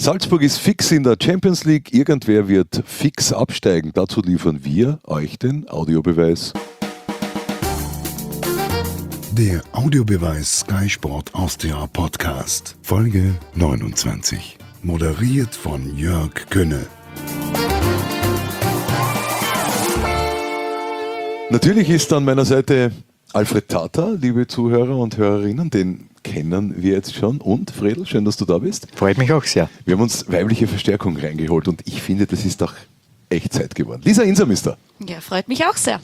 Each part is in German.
Salzburg ist fix in der Champions League. Irgendwer wird fix absteigen. Dazu liefern wir euch den Audiobeweis. Der Audiobeweis Sky Sport Austria Podcast, Folge 29. Moderiert von Jörg Könne. Natürlich ist an meiner Seite Alfred Tata, liebe Zuhörer und Hörerinnen, den kennen wir jetzt schon. Und Fredl, schön, dass du da bist. Freut mich auch sehr. Wir haben uns weibliche Verstärkung reingeholt und ich finde, das ist doch echt Zeit geworden. Lisa Insam ist da. Ja, freut mich auch sehr.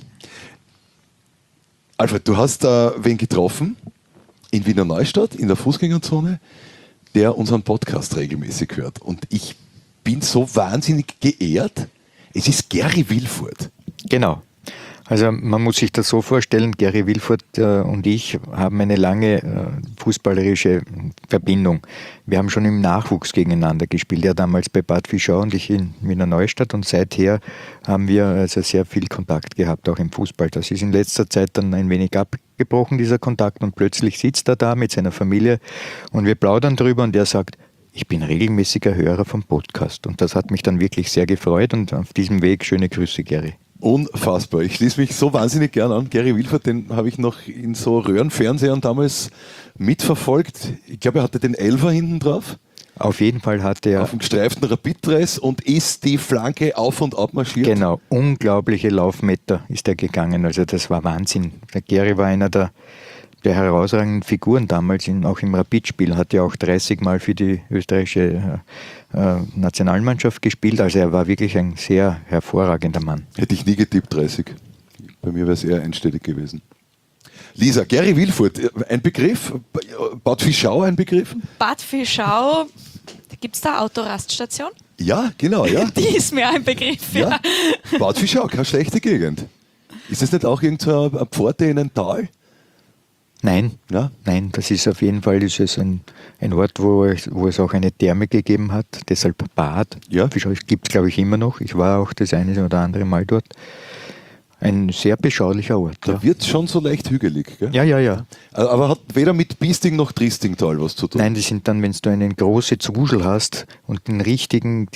Alfred, du hast da wen getroffen in Wiener Neustadt, in der Fußgängerzone, der unseren Podcast regelmäßig hört. Und ich bin so wahnsinnig geehrt. Es ist Gary Wilfurt. Genau. Also man muss sich das so vorstellen, Gary Wilfurt und ich haben eine lange fußballerische Verbindung. Wir haben schon im Nachwuchs gegeneinander gespielt, er damals bei Bad Fischau und ich in Wiener Neustadt, und seither haben wir also sehr viel Kontakt gehabt, auch im Fußball. Das ist in letzter Zeit dann ein wenig abgebrochen, dieser Kontakt, und plötzlich sitzt er da mit seiner Familie und wir plaudern drüber und er sagt: Ich bin regelmäßiger Hörer vom Podcast, und das hat mich dann wirklich sehr gefreut, und auf diesem Weg schöne Grüße, Gary. Unfassbar. Ich schließe mich so wahnsinnig gern an. Gary Wilfurt, den habe ich noch in so Röhrenfernsehern damals mitverfolgt. Ich glaube, er hatte den Elfer hinten drauf. Auf jeden Fall hat er... Auf dem gestreiften Rapid-Dress und ist die Flanke auf und ab marschiert. Genau, unglaubliche Laufmeter ist er gegangen. Also das war Wahnsinn. Der Gary war einer der herausragenden Figuren damals, auch im Rapid-Spiel. Hat ja auch 30 Mal für die österreichische Nationalmannschaft gespielt. Also er war wirklich ein sehr hervorragender Mann. Hätte ich nie getippt, 30. Bei mir wäre es eher einstellig gewesen. Lisa, Gary Wilfurt, ein Begriff? Bad Fischau ein Begriff? Bad Fischau, gibt es da Autoraststation? Ja, genau, ja. Die ist mir ein Begriff, ja. Bad Fischau, keine schlechte Gegend. Ist das nicht auch irgendeine Pforte in ein Tal? Nein, ja? Nein, das ist auf jeden Fall ein Ort, wo es auch eine Therme gegeben hat, deshalb Bad. Ja. Fischau gibt es, glaube ich, immer noch. Ich war auch das eine oder andere Mal dort. Ein sehr beschaulicher Ort. Da wird es schon so leicht hügelig, gell? Ja. Aber hat weder mit Biesting noch Triestingtal was zu tun? Nein, das sind dann, wenn du eine große Zugel hast und den richtigen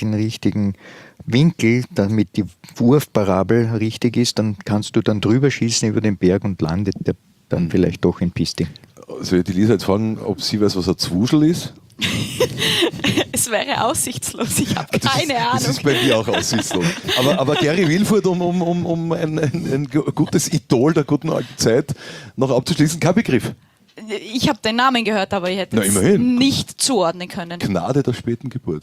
Winkel, damit die Wurfparabel richtig ist, dann kannst du dann drüber schießen über den Berg und landet der dann vielleicht doch in Biesting. Soll ich die Lisa jetzt fragen, ob sie weiß, was ein Zwuschel ist? Es wäre aussichtslos, ich habe keine Ahnung. Das ist bei mir auch aussichtslos. Aber Gary Wilfurt, um ein gutes Idol der guten alten Zeit noch abzuschließen, kein Begriff. Ich habe den Namen gehört, aber ich hätte es nicht zuordnen können. Gnade der späten Geburt.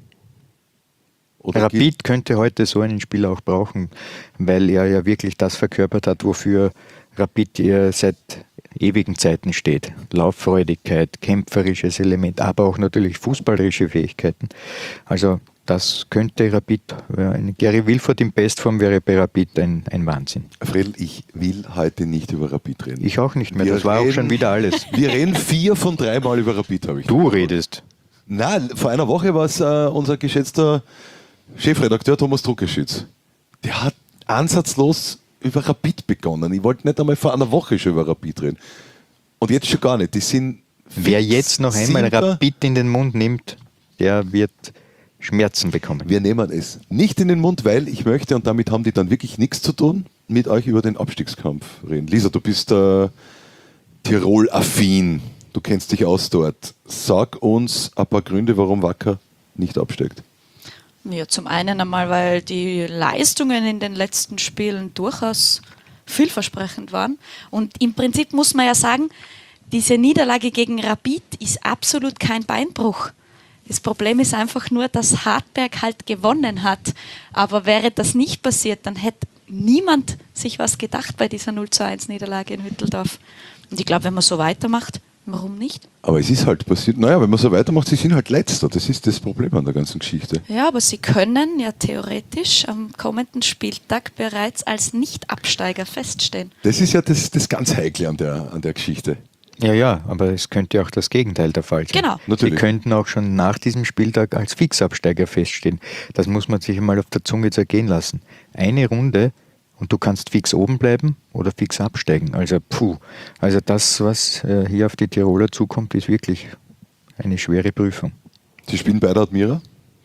Rapid könnte heute so einen Spieler auch brauchen, weil er ja wirklich das verkörpert hat, wofür Rapid seit ewigen Zeiten steht. Lauffreudigkeit, kämpferisches Element, aber auch natürlich fußballerische Fähigkeiten. Also das könnte Rapid, Gary Wilfurt in Bestform wäre bei Rapid ein Wahnsinn. Fredl, ich will heute nicht über Rapid reden. Ich auch nicht mehr, das war auch schon wieder alles. Wir reden 4 von 3 Mal über Rapid, habe ich. Du redest. Nein, vor einer Woche war es unser geschätzter Chefredakteur Thomas Druckerschütz. Der hat ansatzlos über Rapid begonnen. Ich wollte nicht einmal vor einer Woche schon über Rapid reden. Und jetzt schon gar nicht. Die sind Wer jetzt noch einmal Rapid in den Mund nimmt, der wird Schmerzen bekommen. Wir nehmen es nicht in den Mund, weil ich möchte, und damit haben die dann wirklich nichts zu tun, mit euch über den Abstiegskampf reden. Lisa, du bist Tirol-affin. Du kennst dich aus dort. Sag uns ein paar Gründe, warum Wacker nicht absteigt. Ja, zum einen einmal, weil die Leistungen in den letzten Spielen durchaus vielversprechend waren. Und im Prinzip muss man ja sagen, diese Niederlage gegen Rapid ist absolut kein Beinbruch. Das Problem ist einfach nur, dass Hartberg halt gewonnen hat. Aber wäre das nicht passiert, dann hätte niemand sich was gedacht bei dieser 0:1 Niederlage in Hütteldorf. Und ich glaube, wenn man so weitermacht, warum nicht? Aber es ist halt passiert, naja, wenn man so weitermacht, sie sind halt Letzter. Das ist das Problem an der ganzen Geschichte. Ja, aber sie können ja theoretisch am kommenden Spieltag bereits als Nicht-Absteiger feststehen. Das ist ja das ganz Heikle an der Geschichte. Ja, aber es könnte auch das Gegenteil der Fall sein. Genau. Natürlich. Sie könnten auch schon nach diesem Spieltag als Fixabsteiger feststehen. Das muss man sich einmal auf der Zunge zergehen lassen. Eine Runde und du kannst fix oben bleiben oder fix absteigen. Also das, was hier auf die Tiroler zukommt, ist wirklich eine schwere Prüfung. Sie spielen beide Admira?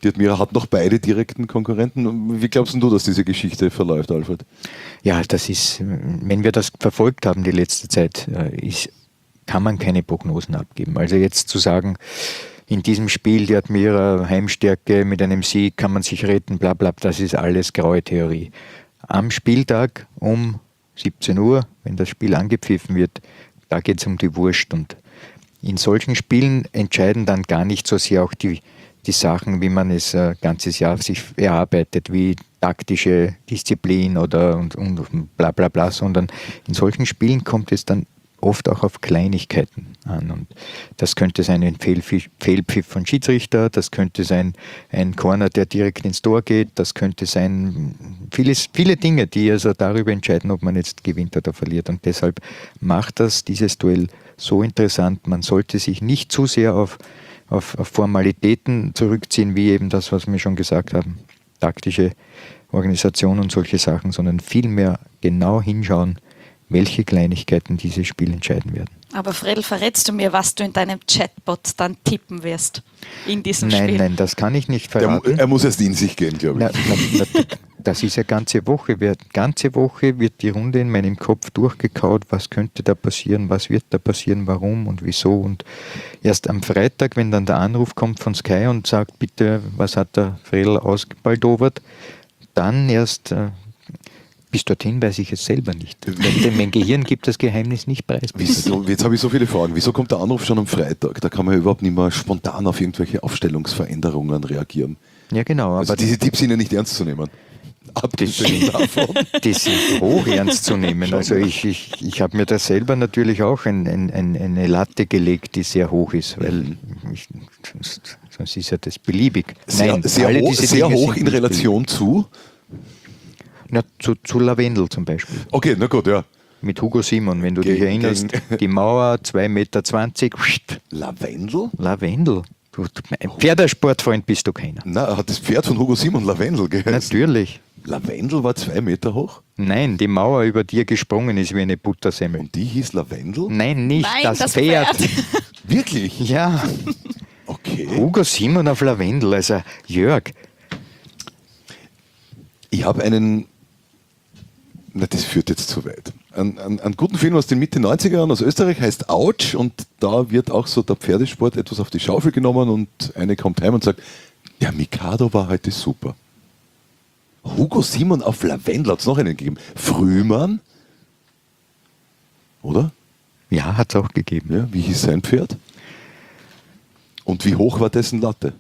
Die Admira hat noch beide direkten Konkurrenten. Wie glaubst du, dass diese Geschichte verläuft, Alfred? Ja, das ist, wenn wir das verfolgt haben die letzte Zeit, kann man keine Prognosen abgeben. Also jetzt zu sagen, in diesem Spiel die Admira Heimstärke mit einem Sieg kann man sich retten, bla bla, das ist alles graue Theorie. Am Spieltag um 17 Uhr, wenn das Spiel angepfiffen wird, da geht es um die Wurst. Und in solchen Spielen entscheiden dann gar nicht so sehr auch die Sachen, wie man es ganzes Jahr sich erarbeitet, wie taktische Disziplin und bla bla bla, sondern in solchen Spielen kommt es dann oft auch auf Kleinigkeiten an. Und das könnte sein ein Fehlpfiff von Schiedsrichter, das könnte sein ein Corner, der direkt ins Tor geht, das könnte sein viele Dinge, die also darüber entscheiden, ob man jetzt gewinnt oder verliert. Und deshalb macht dieses Duell so interessant. Man sollte sich nicht zu sehr auf Formalitäten zurückziehen, wie eben das, was wir schon gesagt haben, taktische Organisation und solche Sachen, sondern vielmehr genau hinschauen, welche Kleinigkeiten dieses Spiel entscheiden werden. Aber Fredl, verrätst du mir, was du in deinem Chatbot dann tippen wirst in diesem Spiel? Nein, das kann ich nicht verraten. Er muss erst in sich gehen, glaube ich. Das ist ja ganze Woche. Ganze Woche wird die Runde in meinem Kopf durchgekaut, was könnte da passieren, was wird da passieren, warum und wieso. Und erst am Freitag, wenn dann der Anruf kommt von Sky und sagt, bitte, was hat der Fredl ausgebaldowert, dann erst bis dorthin weiß ich es selber nicht. Denn mein Gehirn gibt das Geheimnis nicht preis. Jetzt habe ich so viele Fragen. Wieso kommt der Anruf schon am Freitag? Da kann man ja überhaupt nicht mehr spontan auf irgendwelche Aufstellungsveränderungen reagieren. Ja, genau. Also diese Tipps sind ja nicht ernst zu nehmen. Abgesehen davon. Die sind hoch ernst zu nehmen. Also ich habe mir da selber natürlich auch eine Latte gelegt, die sehr hoch ist, weil sonst ist ja das beliebig. Sehr hoch in Relation zu? Na, zu Lavendel zum Beispiel. Okay, na gut, ja. Mit Hugo Simon, wenn du dich erinnerst. Die Mauer, 2,20 Meter. Lavendel? Lavendel. Du, Pferdesportfreund bist du keiner. Na, hat das Pferd von Hugo Simon Lavendel geheißen? Natürlich. Lavendel war 2 Meter hoch? Nein, die Mauer über dir gesprungen ist wie eine Buttersemmel. Und die hieß Lavendel? Nein, nicht. Nein, das Pferd. Wirklich? Ja. Okay. Hugo Simon auf Lavendel, also Jörg. Ich habe das führt jetzt zu weit. Einen guten Film aus den Mitte 90er Jahren aus Österreich heißt Autsch und da wird auch so der Pferdesport etwas auf die Schaufel genommen und eine kommt heim und sagt, der Mikado war heute super. Hugo Simon auf Lavendel hat es noch einen gegeben. Frühmann? Oder? Ja, hat es auch gegeben. Ja, wie hieß sein Pferd? Und wie hoch war dessen Latte?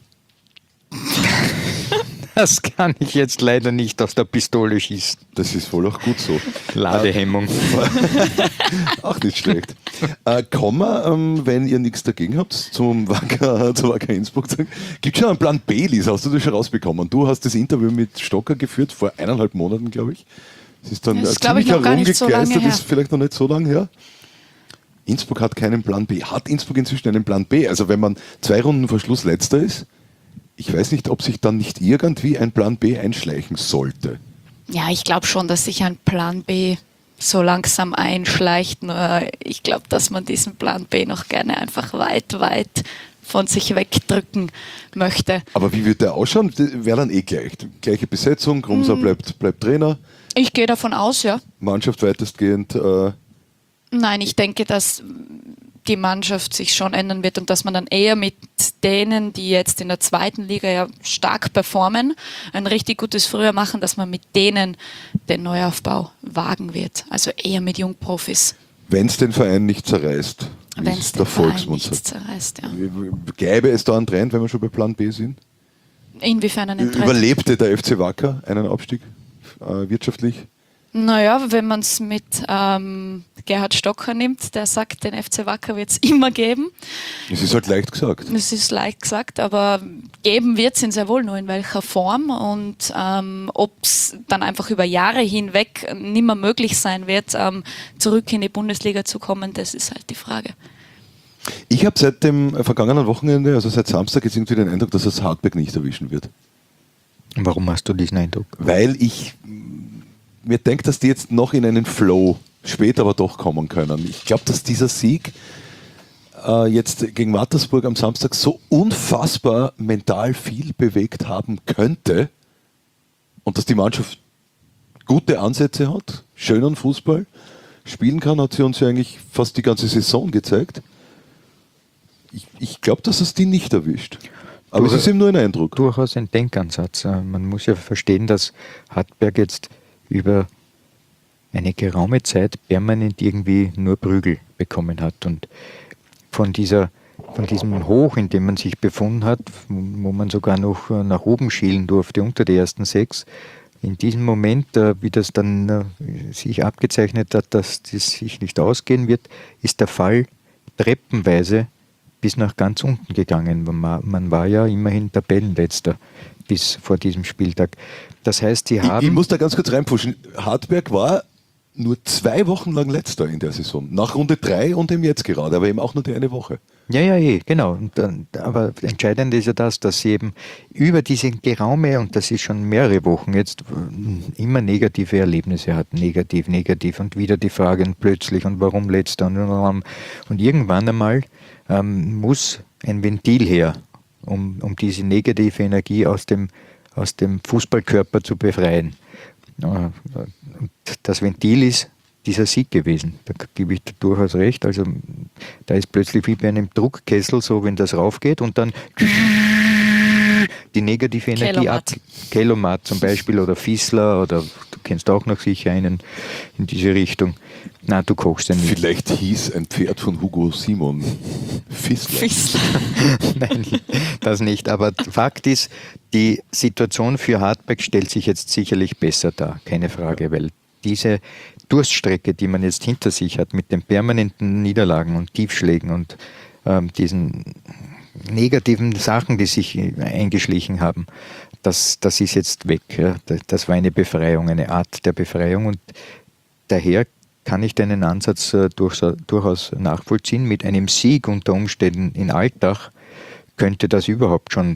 Das kann ich jetzt leider nicht aus der Pistole schießen. Das ist wohl auch gut so. Ladehemmung. Auch nicht schlecht. Kommen wir, wenn ihr nichts dagegen habt, zum Wacker Innsbruck. Gibt es schon einen Plan B, Lisa? Hast du das schon rausbekommen? Du hast das Interview mit Stocker geführt, vor 1,5 Monaten, glaube ich. Es ist dann das ist, glaube ich, noch gar nicht so lange her. Das ist vielleicht noch nicht so lange her. Innsbruck hat keinen Plan B. Hat Innsbruck inzwischen einen Plan B? Also wenn man 2 Runden vor Schluss Letzter ist, ich weiß nicht, ob sich dann nicht irgendwie ein Plan B einschleichen sollte. Ja, ich glaube schon, dass sich ein Plan B so langsam einschleicht. Nur ich glaube, dass man diesen Plan B noch gerne einfach weit, weit von sich wegdrücken möchte. Aber wie wird der ausschauen? Wäre dann gleich. Gleiche Besetzung, Grumser bleibt Trainer. Ich gehe davon aus, ja. Mannschaft weitestgehend. Nein, ich denke, dass die Mannschaft sich schon ändern wird und dass man dann eher mit denen, die jetzt in der 2. Liga ja stark performen, ein richtig gutes Frühjahr machen, dass man mit denen den Neuaufbau wagen wird. Also eher mit Jungprofis. Wenn es den Verein nicht zerreißt, Wenn es den Verein nicht zerreißt, ja. Gäbe es da einen Trend, wenn wir schon bei Plan B sind? Inwiefern einen Trend? Überlebte der FC Wacker einen Abstieg wirtschaftlich? Naja, wenn man es mit Gerhard Stocker nimmt, der sagt, den FC Wacker wird es immer geben. Es ist halt leicht gesagt. Es ist leicht gesagt, aber geben wird es ihn sehr wohl, nur in welcher Form und ob es dann einfach über Jahre hinweg nicht mehr möglich sein wird, zurück in die Bundesliga zu kommen, das ist halt die Frage. Ich habe seit dem vergangenen Wochenende, also seit Samstag, jetzt irgendwie den Eindruck, dass es Hartberg nicht erwischen wird. Warum hast du diesen Eindruck? Weil ich mir denke, dass die jetzt noch in einen Flow später aber doch kommen können. Ich glaube, dass dieser Sieg jetzt gegen Mattersburg am Samstag so unfassbar mental viel bewegt haben könnte und dass die Mannschaft gute Ansätze hat, schönen Fußball spielen kann, hat sie uns ja eigentlich fast die ganze Saison gezeigt. Ich glaube, dass es die nicht erwischt. Aber es ist eben nur ein Eindruck. Durchaus ein Denkansatz. Man muss ja verstehen, dass Hartberg jetzt über eine geraume Zeit permanent irgendwie nur Prügel bekommen hat. Und von diesem Hoch, in dem man sich befunden hat, wo man sogar noch nach oben schielen durfte, unter die ersten 6, in diesem Moment, wie das dann sich abgezeichnet hat, dass das sich nicht ausgehen wird, ist der Fall treppenweise bis nach ganz unten gegangen. Man war ja immerhin Tabellenletzter bis vor diesem Spieltag. Das heißt, sie haben... Ich muss da ganz kurz reinpushen. Hartberg war nur 2 Wochen lang Letzter in der Saison. Nach Runde 3 und eben jetzt gerade, aber eben auch nur die eine Woche. Ja, genau. Aber entscheidend ist ja das, dass sie eben über diese geraume, und das ist schon mehrere Wochen jetzt, immer negative Erlebnisse hatten. Negativ und wieder die Frage und plötzlich und warum Letzter und irgendwann einmal muss ein Ventil her, um diese negative Energie aus dem Fußballkörper zu befreien. Und das Ventil ist dieser Sieg gewesen. Da gebe ich durchaus recht. Also da ist plötzlich wie bei einem Druckkessel so, wenn das raufgeht und dann die negative Energie ab. Kelomat zum Beispiel oder Fissler oder du kennst auch noch sicher einen in diese Richtung. Na, du kochst ja nicht. Vielleicht hieß ein Pferd von Hugo Simon Fissler. Nein, das nicht. Aber Fakt ist, die Situation für Hartberg stellt sich jetzt sicherlich besser dar, keine Frage, weil diese Durststrecke, die man jetzt hinter sich hat, mit den permanenten Niederlagen und Tiefschlägen und diesen negativen Sachen, die sich eingeschlichen haben, das ist jetzt weg. Ja. Das war eine Befreiung, eine Art der Befreiung und daher kann ich deinen Ansatz durchaus nachvollziehen. Mit einem Sieg unter Umständen in Altach könnte das überhaupt schon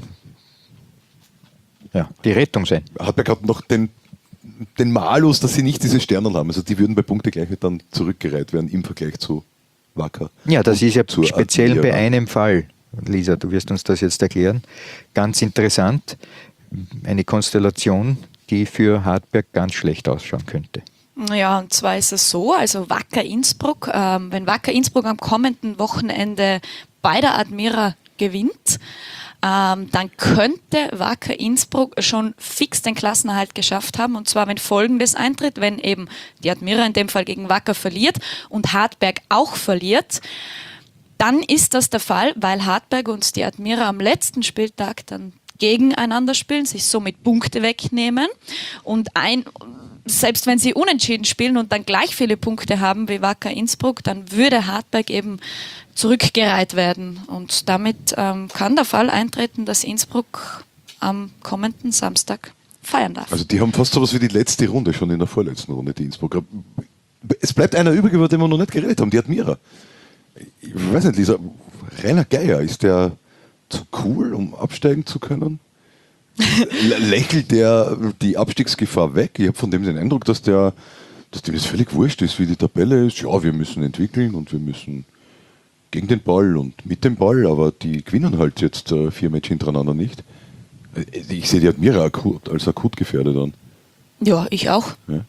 die Rettung sein. Hartberg hat noch den Malus, dass sie nicht diese Sterne haben. Also die würden bei Punktegleichheit dann zurückgereiht werden im Vergleich zu Wacker. Ja, das ist ja speziell Admira. bei einem Fall. Lisa, du wirst uns das jetzt erklären. Ganz interessant. Eine Konstellation, die für Hartberg ganz schlecht ausschauen könnte. Ja, und zwar ist es so, also Wacker Innsbruck, wenn Wacker Innsbruck am kommenden Wochenende bei der Admira gewinnt, dann könnte Wacker Innsbruck schon fix den Klassenerhalt geschafft haben. Und zwar, wenn Folgendes eintritt, wenn eben die Admira in dem Fall gegen Wacker verliert und Hartberg auch verliert, dann ist das der Fall, weil Hartberg und die Admira am letzten Spieltag dann gegeneinander spielen, sich somit Punkte wegnehmen und selbst wenn sie unentschieden spielen und dann gleich viele Punkte haben wie Wacker Innsbruck, dann würde Hartberg eben zurückgereiht werden. Und damit kann der Fall eintreten, dass Innsbruck am kommenden Samstag feiern darf. Also die haben fast so was wie die letzte Runde, schon in der vorletzten Runde, die Innsbrucker. Es bleibt einer übrig, über den wir noch nicht geredet haben, die Admira. Ich weiß nicht, Lisa, Rainer Geier, ist der zu cool, um absteigen zu können? Lächelt der die Abstiegsgefahr weg? Ich habe von dem den Eindruck, dass dem das völlig wurscht ist, wie die Tabelle ist. Ja, wir müssen entwickeln und wir müssen gegen den Ball und mit dem Ball, aber die gewinnen halt jetzt 4 Matches hintereinander nicht. Ich sehe die Admira als akut gefährdet an. Ja, ich auch.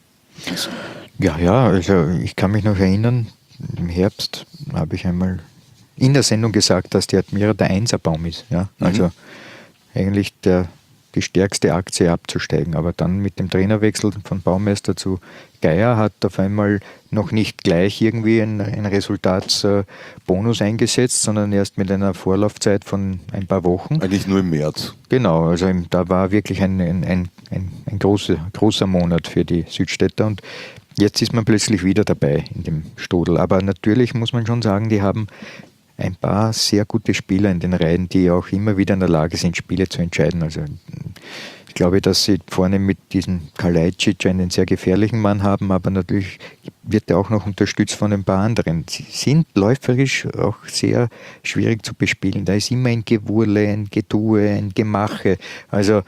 Ja, also ich kann mich noch erinnern, im Herbst habe ich einmal in der Sendung gesagt, dass die Admira der Einserbaum ist. Ja? Also eigentlich die stärkste Aktie abzusteigen. Aber dann mit dem Trainerwechsel von Baumeister zu Geier hat auf einmal noch nicht gleich irgendwie ein Resultatsbonus eingesetzt, sondern erst mit einer Vorlaufzeit von ein paar Wochen. Eigentlich nur im März. Genau, also da war wirklich ein großer Monat für die Südstädter und jetzt ist man plötzlich wieder dabei in dem Strudel. Aber natürlich muss man schon sagen, die haben ein paar sehr gute Spieler in den Reihen, die auch immer wieder in der Lage sind, Spiele zu entscheiden. Also ich glaube, dass sie vorne mit diesem Kalajdzic einen sehr gefährlichen Mann haben, aber natürlich wird er auch noch unterstützt von ein paar anderen. Sie sind läuferisch auch sehr schwierig zu bespielen. Da ist immer ein Gewurle, ein Getue, ein Gemache. Also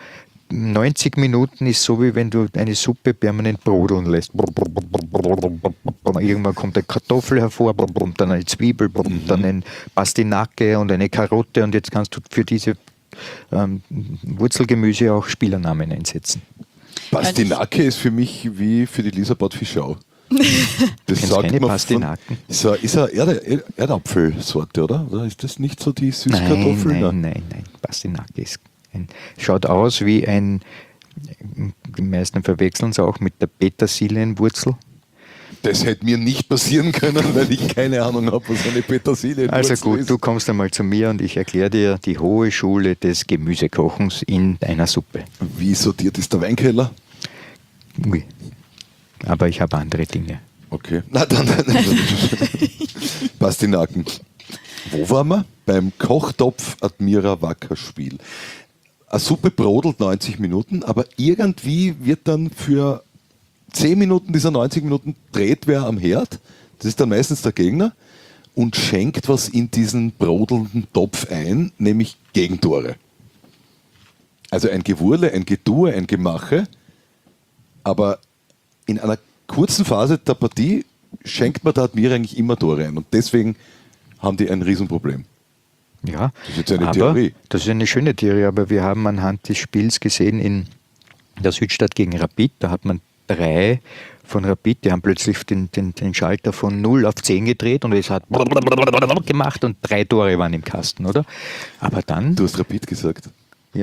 90 Minuten ist so, wie wenn du eine Suppe permanent brodeln lässt. Irgendwann kommt eine Kartoffel hervor, dann eine Zwiebel, dann ein Pastinake und eine Karotte und jetzt kannst du für diese Wurzelgemüse auch Spielernamen einsetzen. Pastinake ist für mich wie für die Elisabeth Fischau. Das Kennst sagt keine man Pastinaken? Ist eine Erdapfelsorte, oder ist das nicht so die Süßkartoffel? Nein. Pastinake schaut aus wie die meisten verwechseln es auch mit der Petersilienwurzel. Das hätte mir nicht passieren können, weil ich keine Ahnung habe, was eine Petersilienwurzel Also gut, ist. du kommst einmal zu mir und ich erkläre dir die hohe Schule des Gemüsekochens in einer Suppe. Wie sortiert ist der Weinkeller? Ui. Aber ich habe andere Dinge. Okay. Na dann. Pastinaken. Wo waren wir? Beim Kochtopf Admira Wacker Spiel. Eine Suppe brodelt 90 Minuten, aber irgendwie wird dann für 10 Minuten dieser 90 Minuten dreht wer am Herd, das ist dann meistens der Gegner, und schenkt was in diesen brodelnden Topf ein, nämlich Gegentore. Also ein Gewurle, ein Getue, ein Gemache, aber in einer kurzen Phase der Partie schenkt man da Admira eigentlich immer Tore ein und deswegen haben die ein Riesenproblem. Ja, Das ist jetzt eine aber Theorie. Das ist eine schöne Theorie, aber wir haben anhand des Spiels gesehen in der Südstadt gegen Rapid, da hat man 3 von Rapid, die haben plötzlich den Schalter von 0 auf 10 gedreht und es hat gemacht und 3 Tore waren im Kasten, oder? Aber dann... Du hast Rapid gesagt. Ja,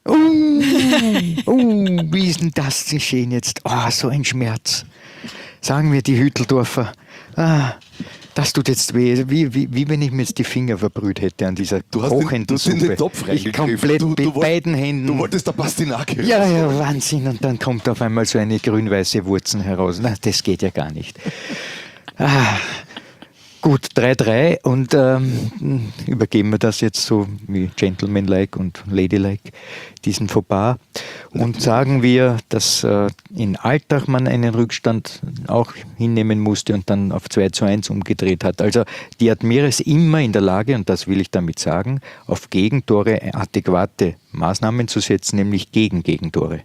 wie ist denn das geschehen jetzt? Oh, so ein Schmerz. Sagen wir die Hütteldorfer. Das tut jetzt weh. Wie wenn ich mir jetzt die Finger verbrüht hätte an dieser kochenden Suppe. in den Topf Ich reingegriffen. komplett mit beiden Händen. Du wolltest der Pastinake. Ja, Wahnsinn. Und dann kommt auf einmal so eine grün-weiße Wurzel heraus. Na, das geht ja gar nicht. Gut, 3-3 und übergeben wir das jetzt so wie gentlemanlike und ladylike, diesen Fauxpas. Und sagen wir, dass in Altach man einen Rückstand auch hinnehmen musste und dann auf 2-1 umgedreht hat. Also die Admira ist immer in der Lage, und das will ich damit sagen, auf Gegentore adäquate Maßnahmen zu setzen, nämlich gegen Gegentore.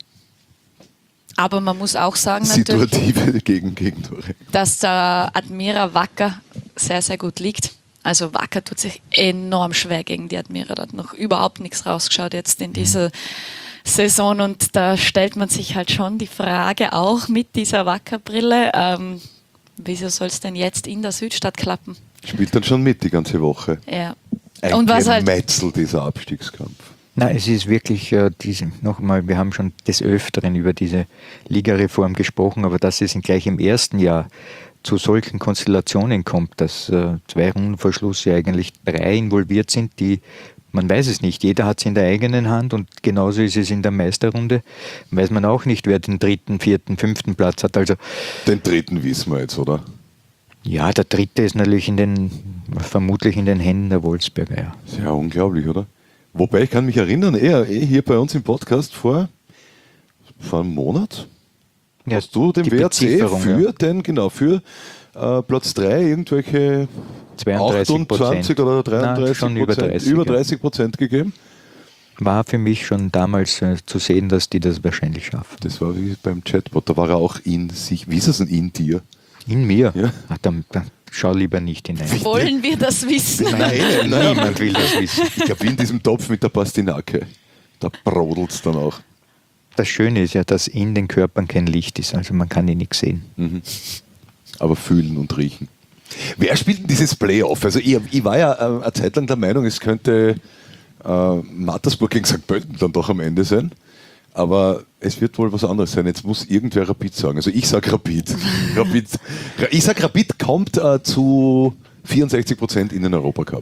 Aber man muss auch sagen, natürlich, Situative Gegentore. dass der Admira Wacker sehr, sehr gut liegt. Also Wacker tut sich enorm schwer gegen die Admira. Da hat noch überhaupt nichts rausgeschaut jetzt in dieser Saison. Und da stellt man sich halt schon die Frage, auch mit dieser Wacker-Brille, wieso soll es denn jetzt in der Südstadt klappen? Spielt dann schon mit die ganze Woche. Ja. Ein Und was halt Gemetzel, dieser Abstiegskampf. Na, es ist wirklich nochmal, wir haben schon des Öfteren über diese Ligareform gesprochen, aber dass es gleich im ersten Jahr zu solchen Konstellationen kommt, dass 2 Runden vor Schluss ja eigentlich 3 involviert sind, die, man weiß es nicht, jeder hat es in der eigenen Hand und genauso ist es in der Meisterrunde, weiß man auch nicht, wer den 3., 4., 5. Platz hat. Also Den 3. wissen wir jetzt, oder? ja, der 3. ist natürlich vermutlich in den Händen der Wolfsberger. Ja. Sehr unglaublich, oder? Wobei, ich kann mich erinnern, hier bei uns im Podcast vor einem Monat Ja, hast du den die WRC Bezifferung, für Platz 3 irgendwelche 32%. 28 oder 33%, Nein, schon über 30, über ja. 30% gegeben. War für mich schon damals zu sehen, dass die das wahrscheinlich schaffen. Das war wie beim Chatbot, da war er auch in sich. Wie ist es denn in dir? In mir? Ja. Dann schau lieber nicht hinein. wollen wir das wissen. Niemand will das wissen. Ich glaube, in diesem Topf mit der Pastinake, da brodelt es dann auch. Das Schöne ist ja, dass in den Körpern kein Licht ist, also man kann ihn nicht sehen. Aber fühlen und riechen. Wer spielt denn dieses Playoff? Also ich war ja eine Zeit lang der Meinung, es könnte Mattersburg gegen St. Pölten dann doch am Ende sein. Aber es wird wohl was anderes sein. Jetzt muss irgendwer Rapid sagen. Also ich sage Rapid. Ich sage Rapid kommt zu 64% in den Europacup.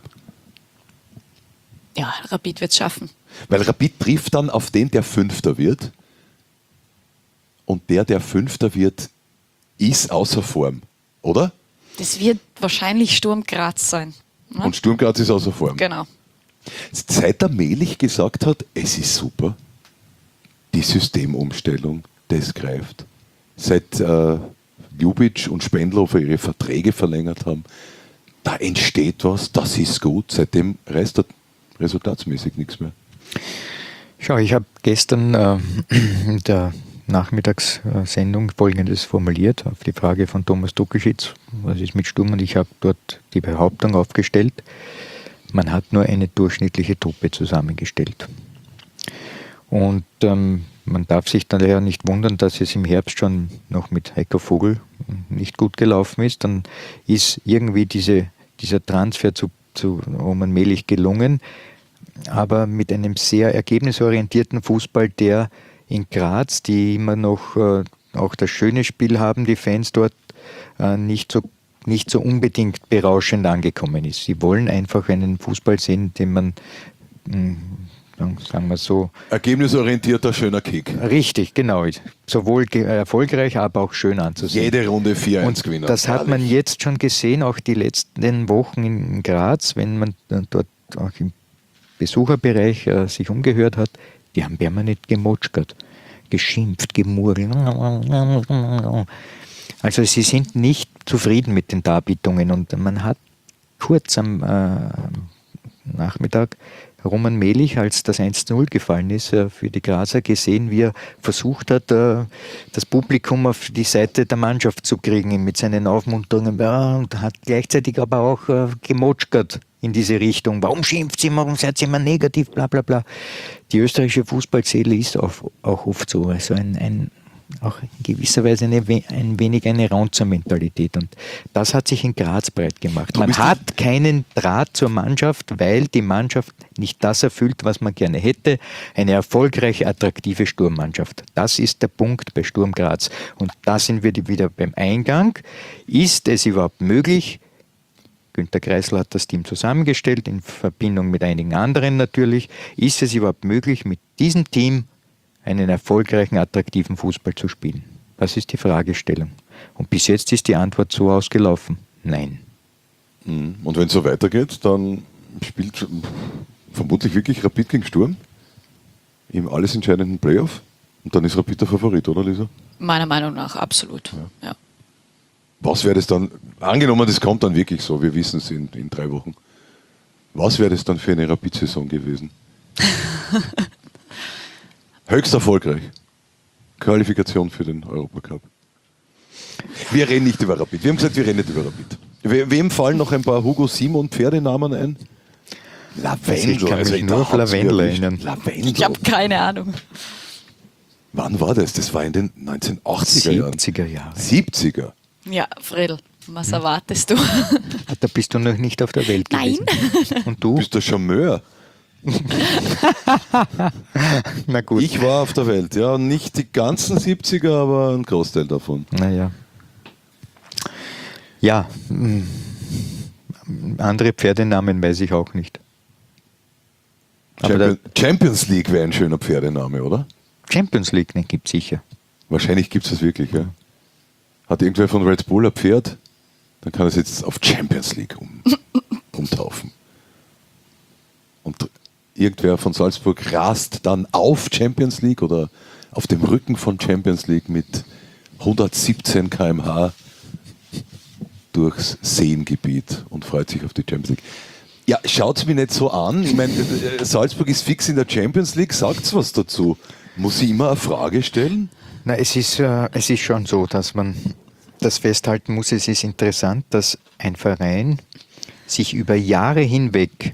Ja, Rapid wird es schaffen. Weil Rapid trifft dann auf den, der Fünfter wird. Und der Fünfter wird, ist außer Form. Oder? Das wird wahrscheinlich Sturm Graz sein. Ne? Und Sturm Graz ist außer Form. Genau. Seit der Melich gesagt hat, es ist super, die Systemumstellung, das greift. Seit Ljubic und Spendlofer ihre Verträge verlängert haben, da entsteht was, das ist gut. Seitdem reißt da resultatsmäßig nichts mehr. Schau, ich habe gestern in der Nachmittagssendung Folgendes formuliert auf die Frage von Thomas Dukeschitz, was ist mit Sturm, und ich habe dort die Behauptung aufgestellt, man hat nur eine durchschnittliche Truppe zusammengestellt. Und man darf sich daher nicht wundern, dass es im Herbst schon noch mit Heiko Vogel nicht gut gelaufen ist. Dann ist irgendwie dieser Transfer zu Roman Melich gelungen, aber mit einem sehr ergebnisorientierten Fußball, der in Graz, die immer noch auch das schöne Spiel haben, die Fans dort nicht so unbedingt berauschend angekommen ist. Sie wollen einfach einen Fußball sehen, den man, sagen wir so... Ergebnisorientierter, schöner Kick. Richtig, genau. Sowohl erfolgreich, aber auch schön anzusehen. Jede Runde 4-1 gewinnen. Das hat man jetzt schon gesehen, auch die letzten Wochen in Graz, wenn man dort auch im Besucherbereich sich umgehört hat. Die haben permanent gemotschert, geschimpft, gemurrt. Also sie sind nicht zufrieden mit den Darbietungen, und man hat kurz am Nachmittag Roman Melich, als das 1:0 gefallen ist, für die Grazer gesehen, wie er versucht hat, das Publikum auf die Seite der Mannschaft zu kriegen mit seinen Aufmunterungen, und hat gleichzeitig aber auch gemotschert in diese Richtung. Warum schimpft sie immer, warum seid ihr immer negativ, bla bla bla. Die österreichische Fußballseele ist auch oft so, also auch in gewisser Weise ein wenig eine Raunzer-Mentalität. Und das hat sich in Graz breit gemacht. Man hat keinen Draht zur Mannschaft, weil die Mannschaft nicht das erfüllt, was man gerne hätte. Eine erfolgreiche, attraktive Sturmmannschaft. Das ist der Punkt bei Sturm Graz. Und da sind wir wieder beim Eingang. Ist es überhaupt möglich? Günter Kreisler hat das Team zusammengestellt, in Verbindung mit einigen anderen natürlich. Ist es überhaupt möglich, mit diesem Team einen erfolgreichen, attraktiven Fußball zu spielen? Das ist die Fragestellung. Und bis jetzt ist die Antwort so ausgelaufen: Nein. Und wenn es so weitergeht, dann spielt vermutlich wirklich Rapid gegen Sturm im alles entscheidenden Playoff. Und dann ist Rapid der Favorit, oder Lisa? Meiner Meinung nach absolut. Ja. Was wäre das dann, angenommen, das kommt dann wirklich so, wir wissen es in 3 Wochen, was wäre das dann für eine Rapid-Saison gewesen? Höchst erfolgreich. Qualifikation für den Europacup. Wir reden nicht über Rapid. Wir haben gesagt, wir reden nicht über Rapid. Wem fallen noch ein paar Hugo Simon Pferdenamen ein? Lavendel. Ich kann mich nur auf Lavendel erinnern. Lavendel. Ich habe keine Ahnung. Wann war das? Das war in den 1980er Jahren. 70er Jahre. 70er. Ja, Fredl, was erwartest du? Da bist du noch nicht auf der Welt gewesen. Nein. Und du? Bist du Charmeur? Na gut. Ich war auf der Welt, ja. Nicht die ganzen 70er, aber ein Großteil davon. Naja. Ja, andere Pferdenamen weiß ich auch nicht. Aber Champions League wäre ein schöner Pferdename, oder? Champions League, ne, gibt es sicher. Wahrscheinlich gibt es das wirklich, ja. Hat irgendwer von Red Bull ein Pferd, dann kann er es jetzt auf Champions League umtaufen. Und irgendwer von Salzburg rast dann auf Champions League oder auf dem Rücken von Champions League mit 117 km/h durchs Seengebiet und freut sich auf die Champions League. Ja, schaut es mir nicht so an. Ich meine, Salzburg ist fix in der Champions League. Sagt's was dazu. Muss ich immer eine Frage stellen? Na, es ist schon so, dass man das festhalten muss. Es ist interessant, dass ein Verein sich über Jahre hinweg,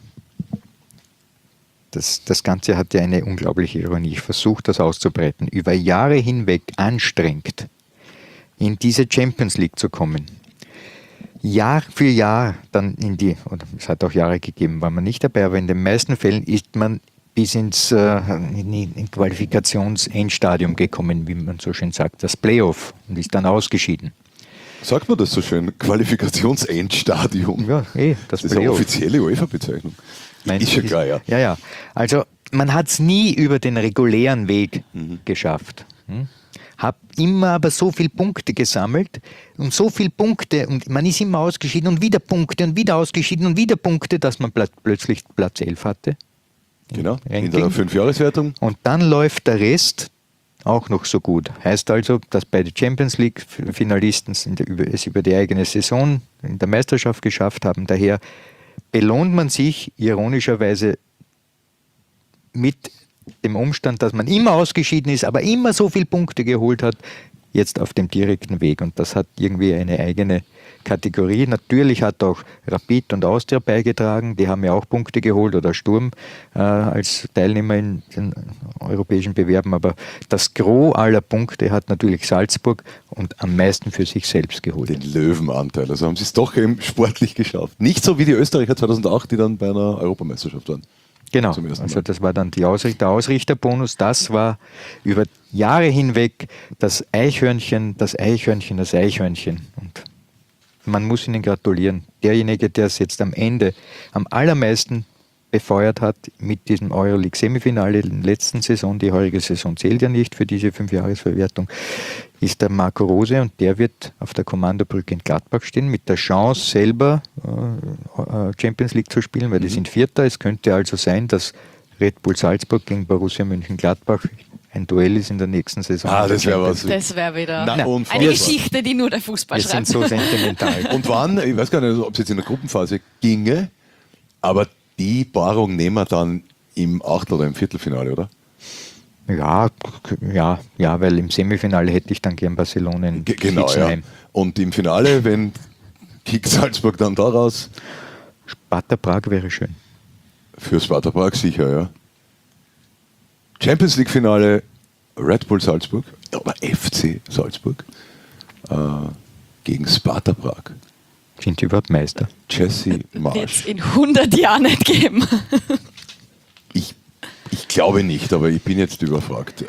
das Ganze hat ja eine unglaubliche Ironie, ich versuche das auszubreiten, über Jahre hinweg anstrengt, in diese Champions League zu kommen. Jahr für Jahr dann oder es hat auch Jahre gegeben, war man nicht dabei, aber in den meisten Fällen ist man bis ins Qualifikationsendstadium gekommen, wie man so schön sagt, das Playoff, und ist dann ausgeschieden. Sagt man das so schön? Qualifikationsendstadium? Ja, das ist eine offizielle UEFA-Bezeichnung. Ist schon klar, ja. Ja. Also man hat es nie über den regulären Weg geschafft. Habe immer aber so viele Punkte gesammelt und so viele Punkte, und man ist immer ausgeschieden und wieder Punkte und wieder ausgeschieden und wieder Punkte, dass man plötzlich Platz 11 hatte. Genau, in der 5-Jahreswertung. Und dann läuft der Rest auch noch so gut. Heißt also, dass beide Champions League-Finalisten es über die eigene Saison in der Meisterschaft geschafft haben. Daher belohnt man sich ironischerweise mit dem Umstand, dass man immer ausgeschieden ist, aber immer so viele Punkte geholt hat, jetzt auf dem direkten Weg. Und das hat irgendwie eine eigene Kategorie. Natürlich hat auch Rapid und Austria beigetragen, die haben ja auch Punkte geholt, oder Sturm als Teilnehmer in den europäischen Bewerben, aber das Gros aller Punkte hat natürlich Salzburg und am meisten für sich selbst geholt. Den Löwenanteil, also haben sie es doch eben sportlich geschafft. Nicht so wie die Österreicher 2008, die dann bei einer Europameisterschaft waren. Genau, Zum ersten also Mal. das war dann der Ausrichterbonus. Das war über Jahre hinweg das Eichhörnchen. Und man muss ihnen gratulieren. Derjenige, der es jetzt am Ende am allermeisten befeuert hat mit diesem Euroleague-Semifinale in der letzten Saison, die heurige Saison zählt ja nicht für diese 5-Jahres-Verwertung, ist der Marco Rose, und der wird auf der Kommandobrücke in Gladbach stehen, mit der Chance selber Champions League zu spielen, weil die sind Vierter. Es könnte also sein, dass Red Bull Salzburg gegen Borussia Mönchengladbach ein Duell ist in der nächsten Saison. Das wäre was. Das wäre wieder Na, eine unfassbar. Geschichte, die nur der Fußball Wir sind schreibt. so sentimental. Und wann, ich weiß gar nicht, ob es jetzt in der Gruppenphase ginge, aber die Paarung nehmen wir dann im Achtel- oder im Viertelfinale, oder? Ja, weil im Semifinale hätte ich dann gern Barcelona in Genau, ja. Hitzenheim. Und im Finale, wenn kickt Salzburg dann da raus, Sparta Prag wäre schön. für Sparta Prag sicher, ja. Champions League Finale, Red Bull Salzburg, oder FC Salzburg, gegen Sparta Prag. Sind die überhaupt Meister? Jesse Wird es Marsch. in 100 Jahren nicht geben. Ich glaube nicht, aber ich bin jetzt überfragt.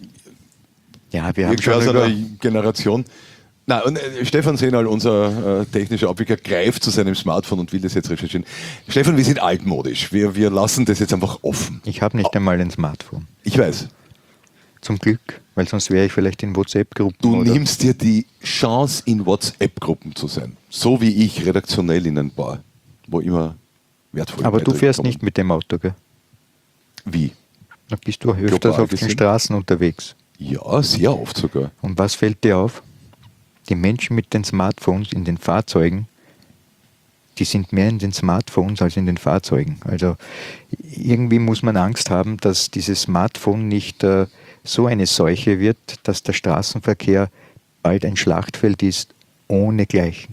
Ja, wir haben Irgendwie aus schon einer über... Generation. Na, und Stefan Sehnal, unser technischer Abwickler, greift zu seinem Smartphone und will das jetzt recherchieren. Stefan, wir sind altmodisch. Wir lassen das jetzt einfach offen. Ich habe nicht einmal ein Smartphone. Ich weiß. Zum Glück, weil sonst wäre ich vielleicht in WhatsApp-Gruppen. Du oder nimmst dir die Chance, in WhatsApp-Gruppen zu sein. So wie ich redaktionell in ein paar, wo immer wertvoll Aber du fährst nicht mit dem Auto, gell? Wie? Da bist du öfters Global auf den gesehen? Straßen unterwegs. Ja, sehr oft sogar. Und was fällt dir auf? Die Menschen mit den Smartphones in den Fahrzeugen, die sind mehr in den Smartphones als in den Fahrzeugen. Also irgendwie muss man Angst haben, dass dieses Smartphone nicht so eine Seuche wird, dass der Straßenverkehr bald ein Schlachtfeld ist, ohnegleichen.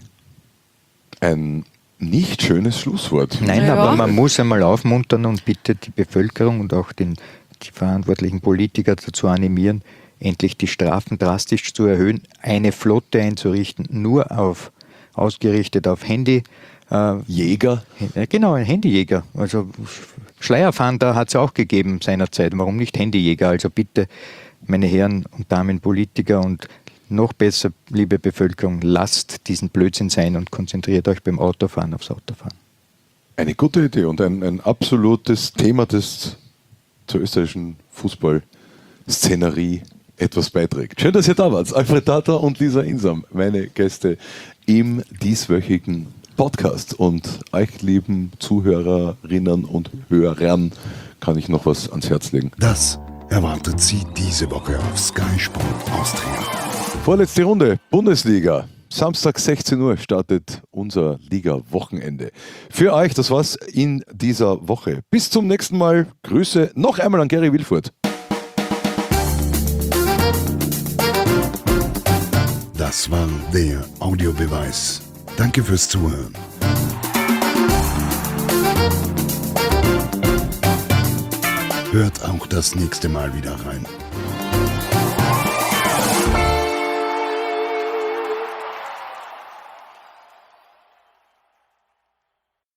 Ein nicht schönes Schlusswort. Nein, Ja. aber man muss einmal aufmuntern und bitte die Bevölkerung und auch die verantwortlichen Politiker dazu animieren, endlich die Strafen drastisch zu erhöhen, eine Flotte einzurichten, nur ausgerichtet auf Handy. Jäger. Genau, ein Handyjäger. Also Schleierfahnder hat es auch gegeben seinerzeit. Warum nicht Handyjäger? Also bitte, meine Herren und Damen Politiker und noch besser, liebe Bevölkerung, lasst diesen Blödsinn sein und konzentriert euch beim Autofahren aufs Autofahren. Eine gute Idee und ein absolutes Thema, das zur österreichischen Fußballszenerie etwas beiträgt. Schön, dass ihr da wart. Alfred Tata und Lisa Insam, meine Gäste im dieswöchigen Podcast. Und euch, lieben Zuhörerinnen und Hörern, kann ich noch was ans Herz legen. Das erwartet Sie diese Woche auf Sky Sport Austria. Vorletzte Runde, Bundesliga. Samstag 16 Uhr startet unser Liga-Wochenende. Für euch, das war's in dieser Woche. Bis zum nächsten Mal. Grüße noch einmal an Gary Wilfurt. Das war der Audiobeweis. Danke fürs Zuhören. Hört auch das nächste Mal wieder rein.